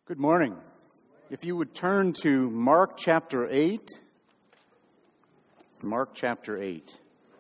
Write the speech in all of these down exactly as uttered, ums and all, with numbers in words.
Good morning. If you would turn to Mark chapter eight. Mark chapter eight.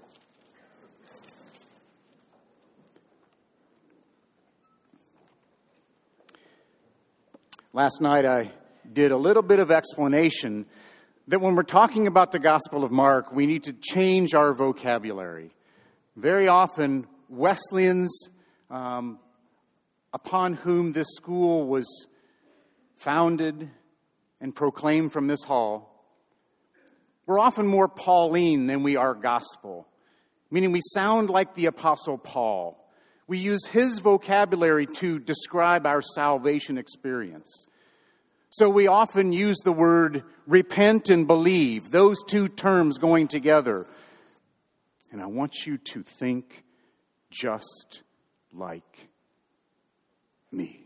Last night I did a little bit of explanation that when we're talking about the Gospel of Mark, we need to change our vocabulary. Very often, Wesleyans, um, upon whom this school was founded and proclaimed from this hall, we're often more Pauline than we are gospel, meaning we sound like the Apostle Paul. We use his vocabulary to describe our salvation experience. So we often use the word repent and believe, those two terms going together. And I want you to think just like me.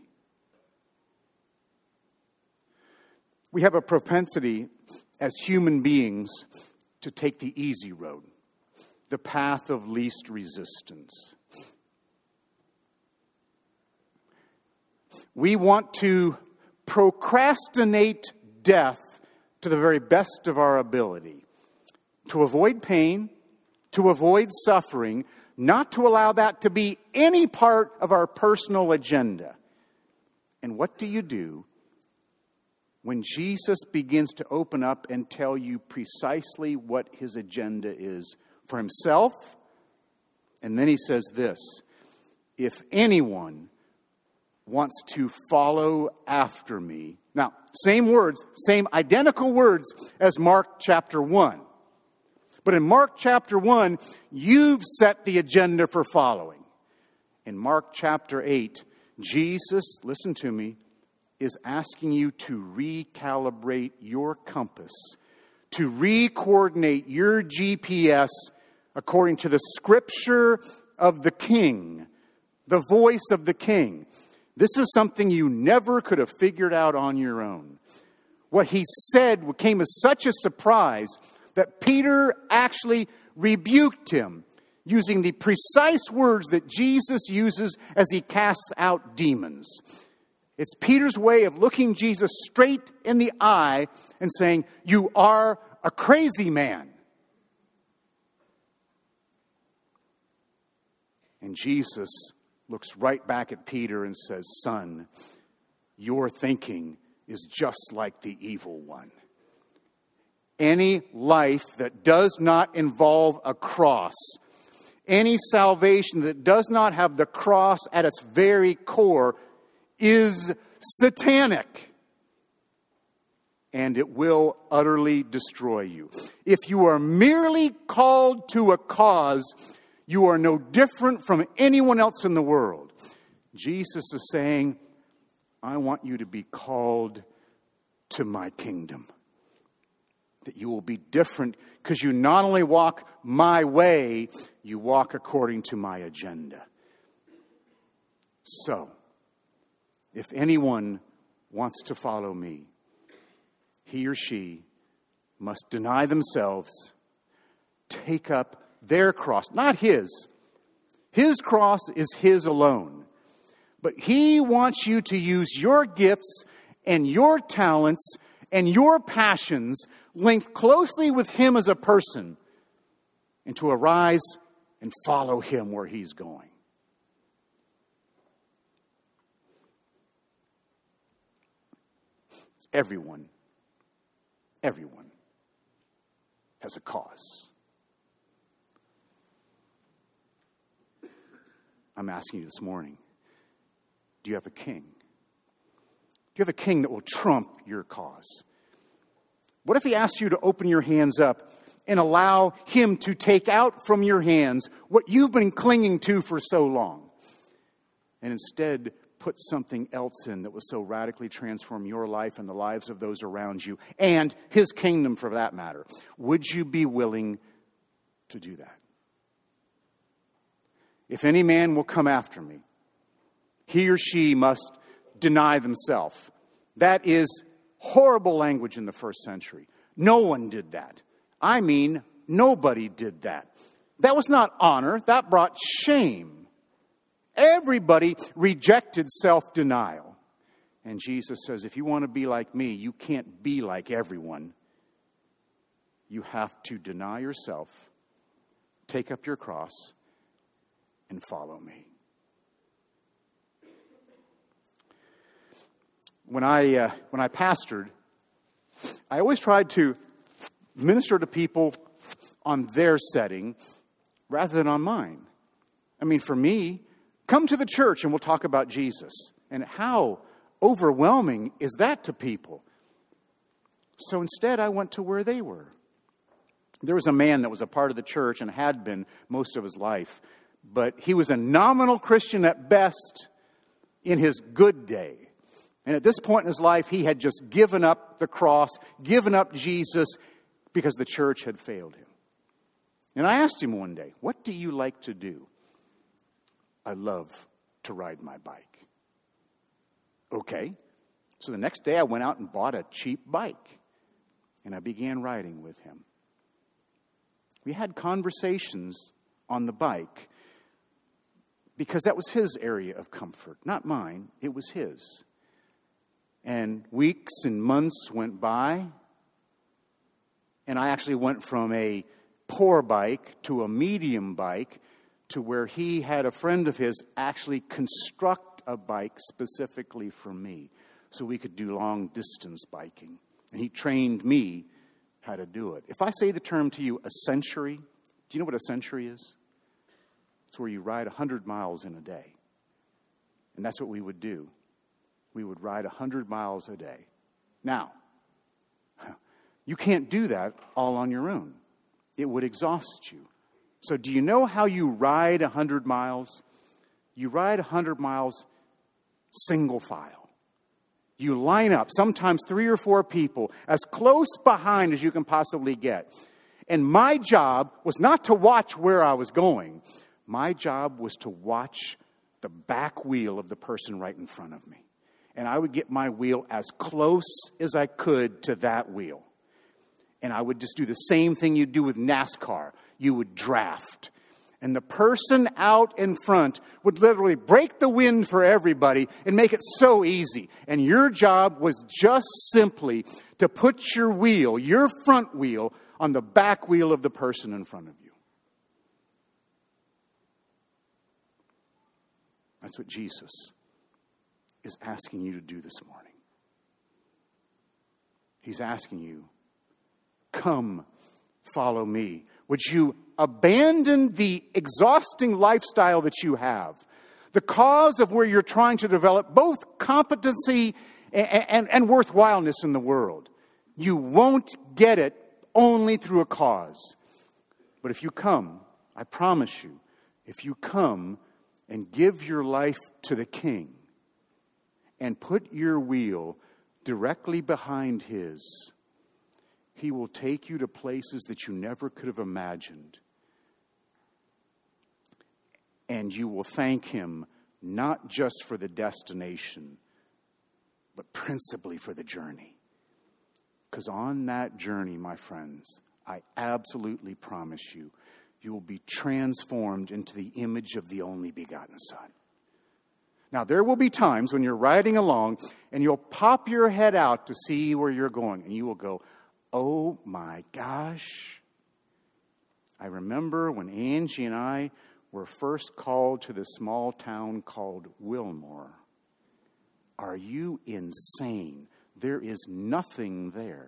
We have a propensity as human beings to take the easy road, the path of least resistance. We want to procrastinate death to the very best of our ability, to avoid pain, to avoid suffering, not to allow that to be any part of our personal agenda. And what do you do when Jesus begins to open up and tell you precisely what his agenda is for himself? And then he says this: if anyone wants to follow after me. Now, same words, same identical words as Mark chapter one. But in Mark chapter one, you've set the agenda for following. In Mark chapter eight, Jesus, listen to me, is asking you to recalibrate your compass, to re-coordinate your G P S according to the scripture of the King, the voice of the King. This is something you never could have figured out on your own. What he said came as such a surprise that Peter actually rebuked him, using the precise words that Jesus uses as he casts out demons. It's Peter's way of looking Jesus straight in the eye and saying, "You are a crazy man." And Jesus looks right back at Peter and says, "Son, your thinking is just like the evil one." Any life that does not involve a cross, any salvation that does not have the cross at its very core, is satanic, and it will utterly destroy you. If you are merely called to a cause, you are no different from anyone else in the world. Jesus is saying, I want you to be called to my kingdom. That you will be different because you not only walk my way, you walk according to my agenda. So, if anyone wants to follow me, he or she must deny themselves, take up their cross, not his. His cross is his alone. But he wants you to use your gifts and your talents and your passions linked closely with him as a person and to arise and follow him where he's going. Everyone, everyone has a cause. I'm asking you this morning, do you have a king? Do you have a king that will trump your cause? What if he asks you to open your hands up and allow him to take out from your hands what you've been clinging to for so long, and instead put something else in that will so radically transform your life and the lives of those around you and his kingdom for that matter? Would you be willing to do that? If any man will come after me, he or she must deny themselves. That is horrible language in the first century. No one did that. I mean, nobody did that. That was not honor. That brought shame. Everybody rejected self-denial. And Jesus says, if you want to be like me, you can't be like everyone. You have to deny yourself, take up your cross, and follow me. When I uh, when I pastored, I always tried to minister to people on their setting rather than on mine. I mean, for me, come to the church and we'll talk about Jesus. And how overwhelming is that to people? So instead, I went to where they were. There was a man that was a part of the church and had been most of his life, but he was a nominal Christian at best in his good day. And at this point in his life, he had just given up the cross, given up Jesus, because the church had failed him. And I asked him one day, what do you like to do? I love to ride my bike. Okay. So the next day I went out and bought a cheap bike. And I began riding with him. We had conversations on the bike because that was his area of comfort, not mine. It was his. And weeks and months went by, and I actually went from a poor bike to a medium bike to where he had a friend of his actually construct a bike specifically for me so we could do long distance biking. And he trained me how to do it. If I say the term to you, a century, do you know what a century is? It's where you ride one hundred miles in a day. And that's what we would do. We would ride one hundred miles a day. Now, you can't do that all on your own. It would exhaust you. So do you know how you ride one hundred miles? You ride one hundred miles single file. You line up, sometimes three or four people, as close behind as you can possibly get. And my job was not to watch where I was going. My job was to watch the back wheel of the person right in front of me. And I would get my wheel as close as I could to that wheel. And I would just do the same thing you do with NASCAR. You would draft. And the person out in front would literally break the wind for everybody and make it so easy. And your job was just simply to put your wheel, your front wheel, on the back wheel of the person in front of you. That's what Jesus is asking you to do this morning. He's asking you, come, follow me. Would you abandon the exhausting lifestyle that you have, the cause of where you're trying to develop both competency and, and, and worthwhileness in the world? You won't get it only through a cause. But if you come, I promise you, if you come and give your life to the King and put your wheel directly behind his, he will take you to places that you never could have imagined. And you will thank him not just for the destination, but principally for the journey. Because on that journey, my friends, I absolutely promise you, you will be transformed into the image of the only begotten Son. Now, there will be times when you're riding along and you'll pop your head out to see where you're going. And you will go, oh my gosh. I remember when Angie and I were first called to this small town called Wilmore. Are you insane? There is nothing there.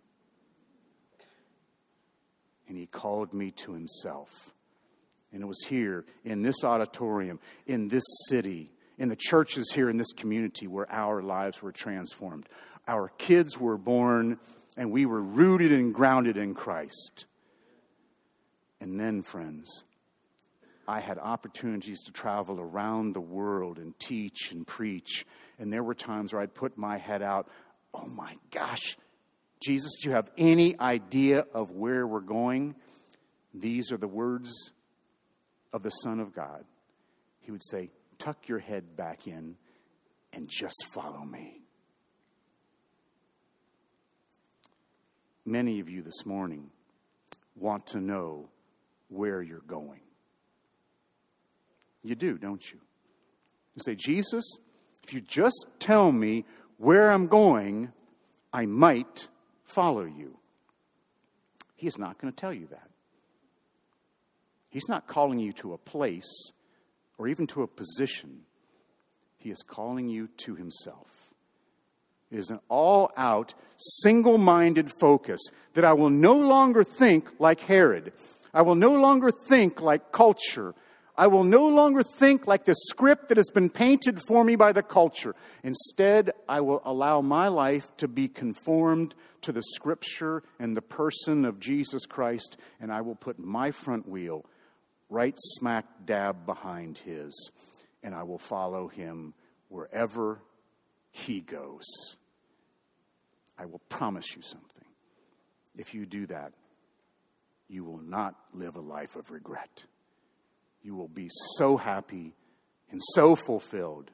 And he called me to himself. And it was here, in this auditorium, in this city, in the churches here in this community where our lives were transformed. Our kids were born, and we were rooted and grounded in Christ. And then, friends, I had opportunities to travel around the world and teach and preach. And there were times where I'd put my head out, oh my gosh, Jesus, do you have any idea of where we're going? These are the words of the Son of God. He would say, tuck your head back in and just follow me. Many of you this morning want to know where you're going. You do, don't you? You say, Jesus, if you just tell me where I'm going, I might follow you. He is not going to tell you that. He's not calling you to a place or even to a position. He is calling you to himself. It is an all-out, single-minded focus that I will no longer think like Herod. I will no longer think like culture. I will no longer think like the script that has been painted for me by the culture. Instead, I will allow my life to be conformed to the Scripture and the person of Jesus Christ, and I will put my front wheel right smack dab behind his, and I will follow him wherever he goes. I will promise you something. If you do that, you will not live a life of regret. You will be so happy and so fulfilled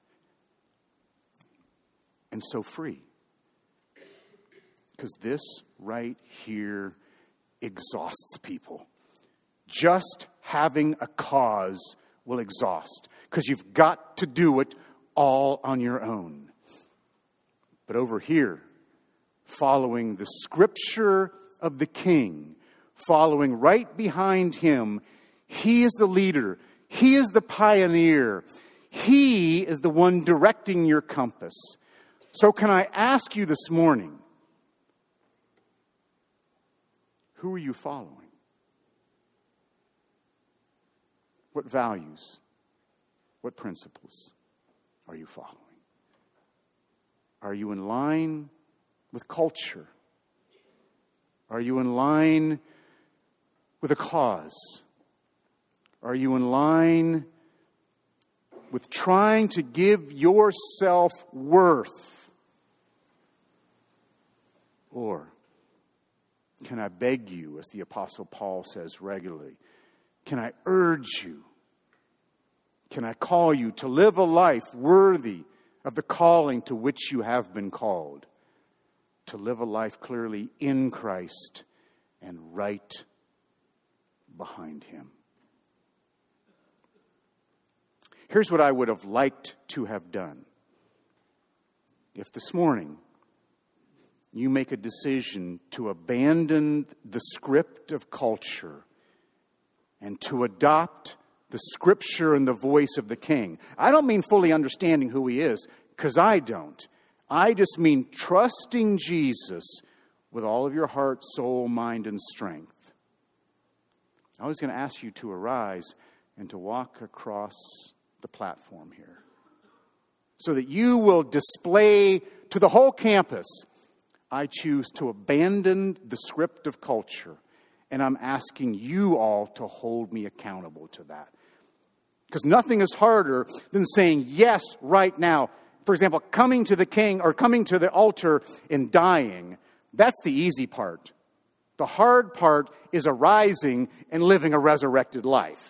and so free. Because this right here exhausts people. Just having a cause will exhaust, because you've got to do it all on your own. But over here, following the Scripture of the King, following right behind him, he is the leader. He is the pioneer. He is the one directing your compass. So can I ask you this morning, who are you following? What values, what principles are you following? Are you in line with culture? Are you in line with a cause? Are you in line with trying to give yourself worth? Or can I beg you, as the Apostle Paul says regularly, can I urge you, can I call you to live a life worthy of the calling to which you have been called? To live a life clearly in Christ and right behind him. Here's what I would have liked to have done. If this morning you make a decision to abandon the script of culture and to adopt the Scripture and the voice of the King. I don't mean fully understanding who he is, because I don't. I just mean trusting Jesus with all of your heart, soul, mind, and strength. I was going to ask you to arise and to walk across the platform here, so that you will display to the whole campus, I choose to abandon the script of culture, and I'm asking you all to hold me accountable to that. Because nothing is harder than saying yes right now. For example, coming to the King or coming to the altar and dying, that's the easy part. The hard part is arising and living a resurrected life.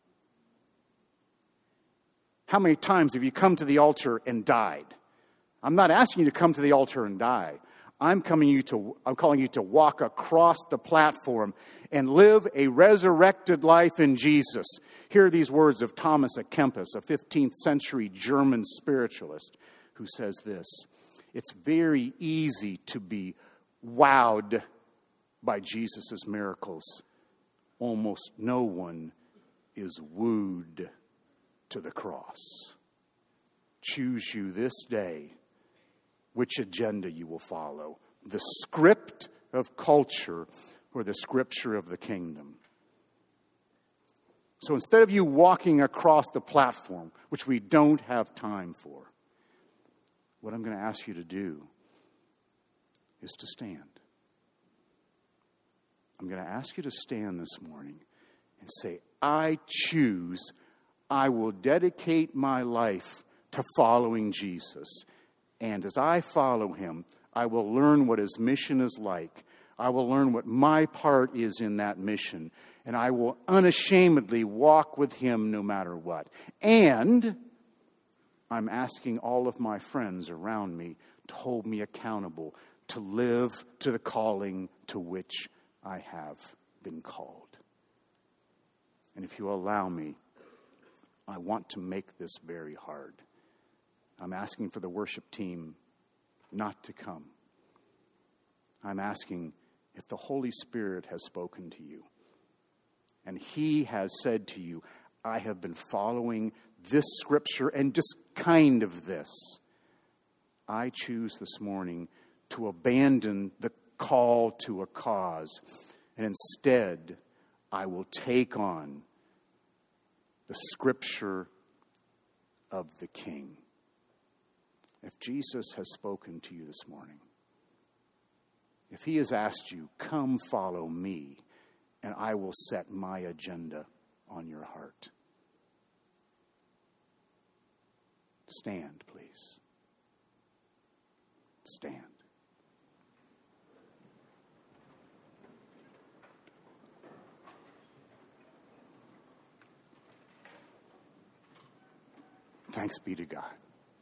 How many times have you come to the altar and died? I'm not asking you to come to the altar and die. I'm coming you to I'm calling you to walk across the platform and live a resurrected life in Jesus. Hear these words of Thomas à Kempis, a fifteenth century German spiritualist, who says this: it's very easy to be wowed by Jesus' miracles. Almost no one is wooed to the cross. Choose you this day which agenda you will follow, the script of culture or the Scripture of the kingdom. So instead of you walking across the platform, which we don't have time for, what I'm going to ask you to do is to stand. I'm going to ask you to stand this morning and say, I choose, I will dedicate my life to following Jesus. And as I follow him, I will learn what his mission is like. I will learn what my part is in that mission. And I will unashamedly walk with him no matter what. And I'm asking all of my friends around me to hold me accountable, to live to the calling to which I have been called. And if you allow me, I want to make this very hard. I'm asking for the worship team not to come. I'm asking if the Holy Spirit has spoken to you and He has said to you, I have been following this scripture and just kind of this. I choose this morning to abandon the call to a cause, and instead I will take on the scripture of the King. If Jesus has spoken to you this morning, if He has asked you, come follow me, and I will set my agenda on your heart. Stand, please. Stand. Thanks be to God.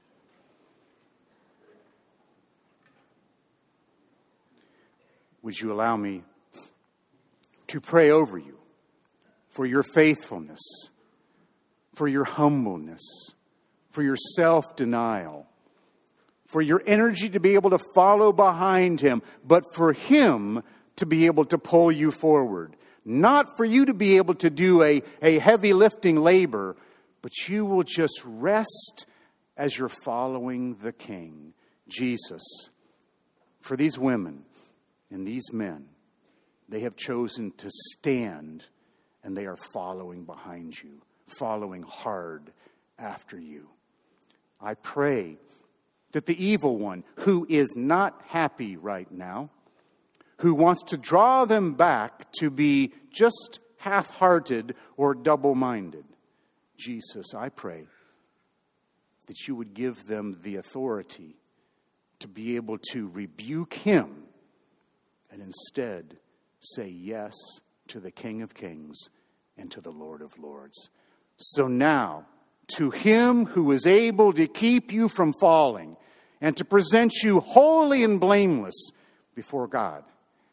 Would you allow me to pray over you for your faithfulness, for your humbleness, for your self-denial, for your energy to be able to follow behind Him, but for Him to be able to pull you forward. Not for you to be able to do a, a heavy lifting labor, but you will just rest as you're following the King, Jesus. For these women and these men, they have chosen to stand, and they are following behind you, following hard after you. I pray that the evil one, who is not happy right now, who wants to draw them back to be just half-hearted or double-minded, Jesus, I pray that you would give them the authority to be able to rebuke him and instead say yes to the King of Kings and to the Lord of Lords. So now, to Him who is able to keep you from falling and to present you holy and blameless before God,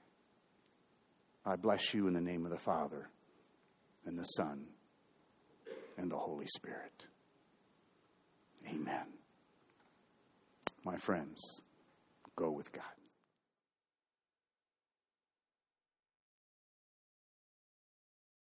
I bless you in the name of the Father and the Son and the Holy Spirit. Amen. My friends, go with God.